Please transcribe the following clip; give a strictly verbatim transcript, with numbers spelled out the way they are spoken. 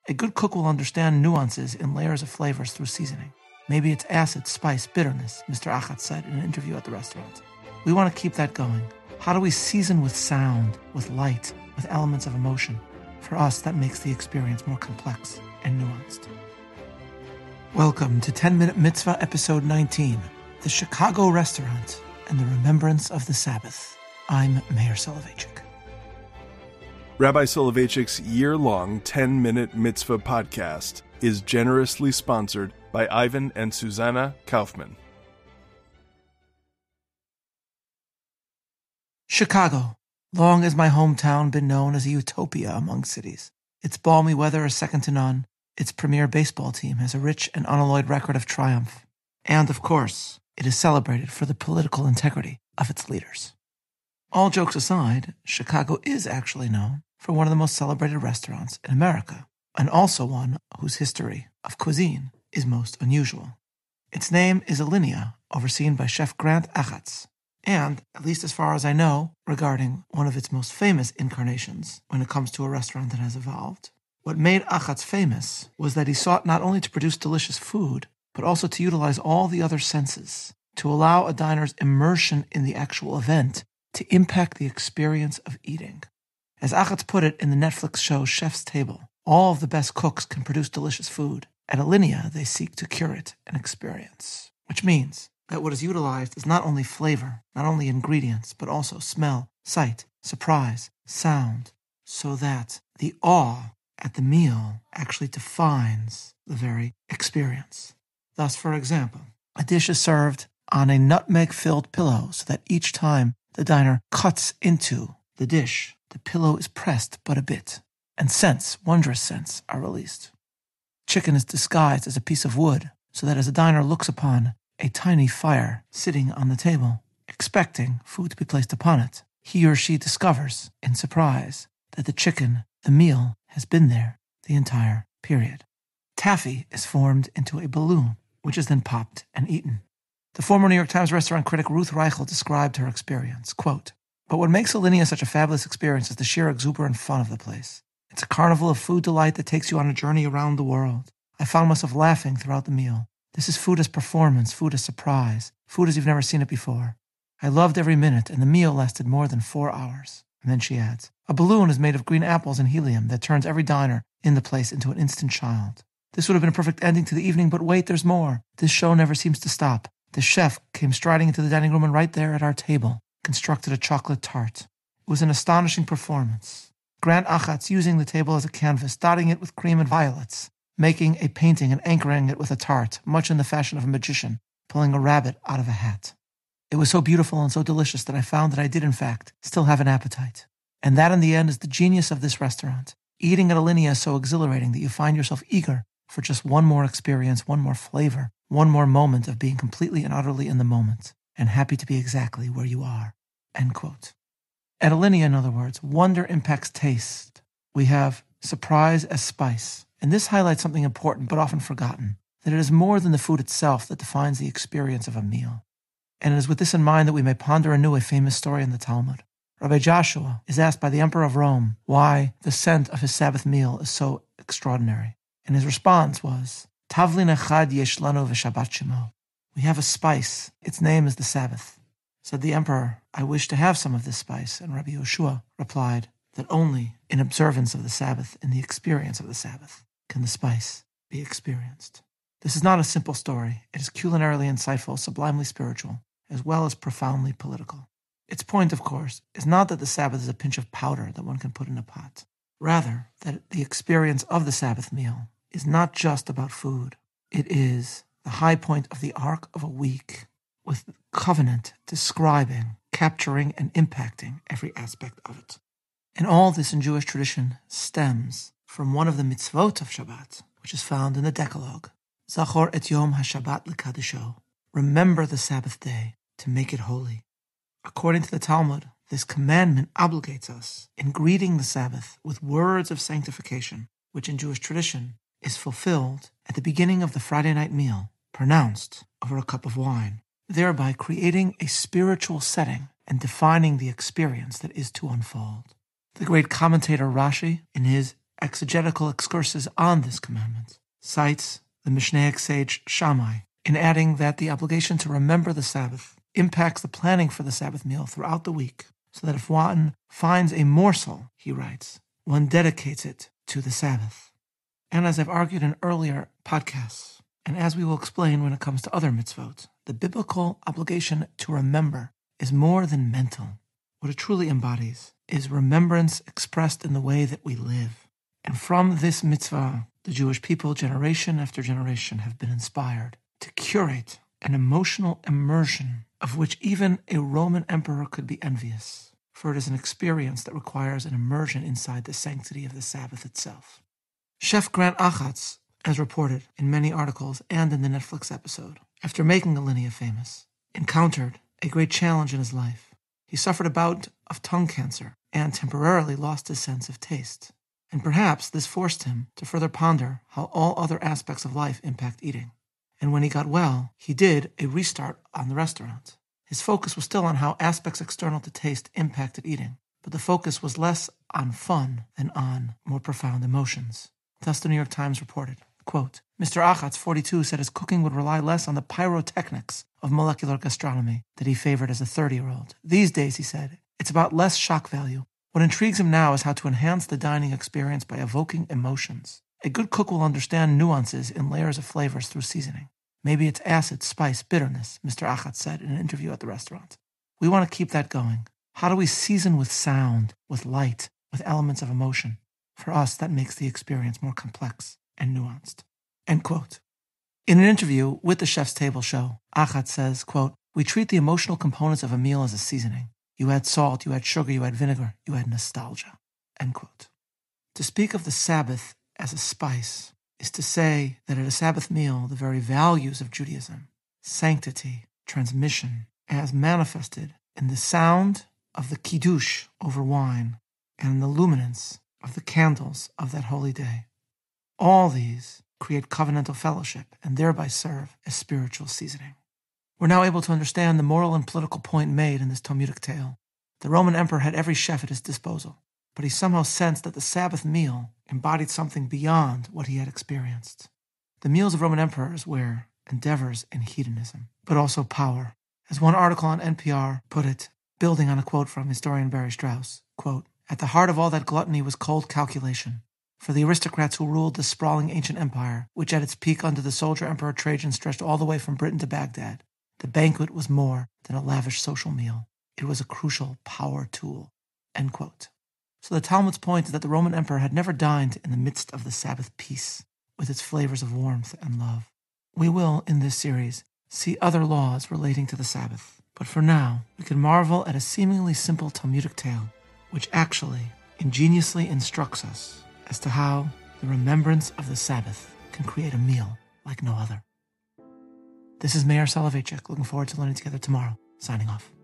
A good cook will understand nuances in layers of flavors through seasoning. Maybe it's acid, spice, bitterness, Mister Achatz said in an interview at the restaurant. We want to keep that going. How do we season with sound, with light, with elements of emotion? For us, that makes the experience more complex and nuanced. Welcome to ten minute Mitzvah Episode nineteen, The Chicago Restaurant and the Remembrance of the Sabbath. I'm Meir Soloveichik. Rabbi Soloveitchik's year-long ten minute Mitzvah podcast is generously sponsored by Ivan and Susanna Kaufman. Chicago. Long has my hometown been known as a utopia among cities. Its balmy weather is second to none. Its premier baseball team has a rich and unalloyed record of triumph. And, of course, it is celebrated for the political integrity of its leaders. All jokes aside, Chicago is actually known for one of the most celebrated restaurants in America, and also one whose history of cuisine is most unusual. Its name is Alinea, overseen by Chef Grant Achatz, and, at least as far as I know, regarding one of its most famous incarnations when it comes to a restaurant that has evolved. What made Achatz famous was that he sought not only to produce delicious food, but also to utilize all the other senses, to allow a diner's immersion in the actual event to impact the experience of eating. As Achatz put it in the Netflix show Chef's Table, all of the best cooks can produce delicious food. At Alinea, they seek to curate an experience, which means that what is utilized is not only flavor, not only ingredients, but also smell, sight, surprise, sound, so that the awe at the meal actually defines the very experience. Thus, for example, a dish is served on a nutmeg-filled pillow so that each time the diner cuts into the dish, the pillow is pressed but a bit, and scents, wondrous scents, are released. Chicken is disguised as a piece of wood so that as a diner looks upon a tiny fire sitting on the table, expecting food to be placed upon it, he or she discovers, in surprise, that the chicken, the meal, has been there the entire period. Taffy is formed into a balloon, which is then popped and eaten. The former New York Times restaurant critic Ruth Reichel described her experience, quote, "But what makes Alinea such a fabulous experience is the sheer exuberant fun of the place. It's a carnival of food delight that takes you on a journey around the world. I found myself laughing throughout the meal. This is food as performance, food as surprise, food as you've never seen it before. I loved every minute, and the meal lasted more than four hours. And then she adds, "A balloon is made of green apples and helium that turns every diner in the place into an instant child. This would have been a perfect ending to the evening, but wait, there's more. This show never seems to stop. The chef came striding into the dining room and right there at our table constructed a chocolate tart. It was an astonishing performance. Grant Achatz using the table as a canvas, dotting it with cream and violets, making a painting and anchoring it with a tart, much in the fashion of a magician, pulling a rabbit out of a hat. It was so beautiful and so delicious that I found that I did, in fact, still have an appetite. And that, in the end, is the genius of this restaurant. Eating at Alinea is so exhilarating that you find yourself eager for just one more experience, one more flavor, one more moment of being completely and utterly in the moment, and happy to be exactly where you are." End quote. At Alinea, in other words, wonder impacts taste. We have surprise as spice. And this highlights something important but often forgotten, that it is more than the food itself that defines the experience of a meal. And it is with this in mind that we may ponder anew a famous story in the Talmud. Rabbi Joshua is asked by the Emperor of Rome why the scent of his Sabbath meal is so extraordinary. And his response was, "Tavlin echad yesh lanu v'shabbat shemo." We have a spice. Its name is the Sabbath. Said the Emperor, "I wish to have some of this spice." And Rabbi Yoshua replied that only in observance of the Sabbath, in the experience of the Sabbath, can the spice be experienced. This is not a simple story. It is culinarily insightful, sublimely spiritual, as well as profoundly political. Its point, of course, is not that the Sabbath is a pinch of powder that one can put in a pot. Rather, that the experience of the Sabbath meal is not just about food. It is the high point of the arc of a week, with covenant describing, capturing, and impacting every aspect of it. And all this in Jewish tradition stems from one of the mitzvot of Shabbat, which is found in the Decalogue. Zachor et Yom HaShabbat L'Kadisho. Remember the Sabbath day to make it holy. According to the Talmud, this commandment obligates us in greeting the Sabbath with words of sanctification, which in Jewish tradition is fulfilled at the beginning of the Friday night meal, pronounced over a cup of wine, thereby creating a spiritual setting and defining the experience that is to unfold. The great commentator Rashi, in his exegetical excursus on this commandment, cites the Mishnaic sage Shammai in adding that the obligation to remember the Sabbath impacts the planning for the Sabbath meal throughout the week, so that if one finds a morsel, he writes, one dedicates it to the Sabbath. And as I've argued in earlier podcasts, and as we will explain when it comes to other mitzvot, the biblical obligation to remember is more than mental. What it truly embodies is remembrance expressed in the way that we live. And from this mitzvah, the Jewish people, generation after generation, have been inspired to curate an emotional immersion of which even a Roman emperor could be envious, for it is an experience that requires an immersion inside the sanctity of the Sabbath itself. Chef Grant Achatz, as reported in many articles and in the Netflix episode, after making Alinea famous, encountered a great challenge in his life. He suffered a bout of tongue cancer and temporarily lost his sense of taste. And perhaps this forced him to further ponder how all other aspects of life impact eating. And when he got well, he did a restart on the restaurant. His focus was still on how aspects external to taste impacted eating, but the focus was less on fun than on more profound emotions. Thus the New York Times reported, quote, Mister Achatz, forty-two, said his cooking would rely less on the pyrotechnics of molecular gastronomy that he favored as a thirty-year-old. These days, he said, it's about less shock value. What intrigues him now is how to enhance the dining experience by evoking emotions. A good cook will understand nuances in layers of flavors through seasoning. Maybe it's acid, spice, bitterness, Mister Achatz said in an interview at the restaurant. We want to keep that going. How do we season with sound, with light, with elements of emotion? For us, that makes the experience more complex and nuanced. End quote. In an interview with the Chef's Table show, Achatz says, quote, we treat the emotional components of a meal as a seasoning. You add salt, you add sugar, you add vinegar, you add nostalgia. End quote. To speak of the Sabbath as a spice is to say that at a Sabbath meal, the very values of Judaism, sanctity, transmission, as manifested in the sound of the kiddush over wine and in the luminance of the candles of that holy day, all these create covenantal fellowship and thereby serve as spiritual seasoning. We're now able to understand the moral and political point made in this Talmudic tale. The Roman emperor had every chef at his disposal, but he somehow sensed that the Sabbath meal embodied something beyond what he had experienced. The meals of Roman emperors were endeavors in hedonism, but also power. As one article on N P R put it, building on a quote from historian Barry Strauss, quote, at the heart of all that gluttony was cold calculation. For the aristocrats who ruled this sprawling ancient empire, which at its peak under the soldier emperor Trajan stretched all the way from Britain to Baghdad, the banquet was more than a lavish social meal. It was a crucial power tool. End quote. So the Talmud's point is that the Roman emperor had never dined in the midst of the Sabbath peace, with its flavors of warmth and love. We will, in this series, see other laws relating to the Sabbath. But for now, we can marvel at a seemingly simple Talmudic tale, which actually ingeniously instructs us as to how the remembrance of the Sabbath can create a meal like no other. This is Meir Soloveichik, looking forward to learning together tomorrow. Signing off.